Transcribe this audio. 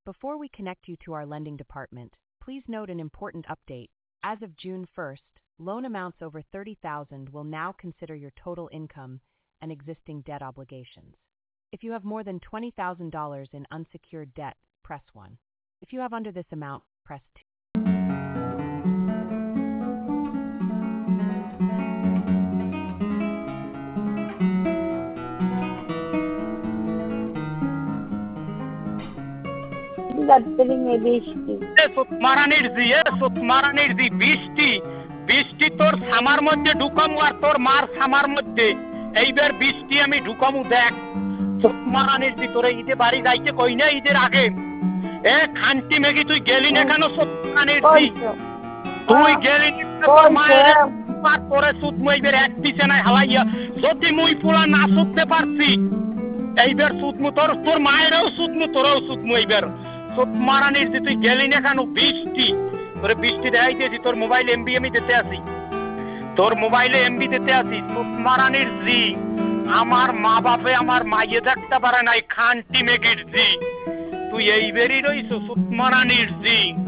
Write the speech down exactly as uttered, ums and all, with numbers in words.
Before we connect you to our lending department, please note an important update. As of June first, loan amounts over thirty thousand dollars will now consider your total income and existing debt obligations. If you have more than twenty thousand dollars in unsecured debt, press one. If you have under this amount, press two. বৃষ্টি বৃষ্টি তোর summer মধ্যে ঢুকামু আর তোর মার summer মধ্যে এইবার বৃষ্টি আমি ঢুকামু দেখ মারানির দি তোরে ঈদে বাড়ি যাইতে কই না ঈদের আগে এ খান্তি মেগি তুই গেলি না কেন সত্যানির দি তুই গেলি তোর মায়ের পার করে সুদ মুইবের এক পিছে নাই হালাইয়া যদি মুই পুরা না সুদতে পারছি এইবার সুদ মু তোর তোর মায়েরও সুদ মু তোরও সুদ মুইবের মারানির দি তুই গেলি না কেন বৃষ্টি তোরে বৃষ্টি দেখাই দিয়েছি তোর মোবাইল এমবি আমি দিতে আসি তোর মোবাইলে এমবি দিতে আসি মারানির জি আমার মা বাপে আমার মাইয়ে দেখতে পারে নাই খান্তি মেগির জি তুই এই বেরি রইছ মারানির জি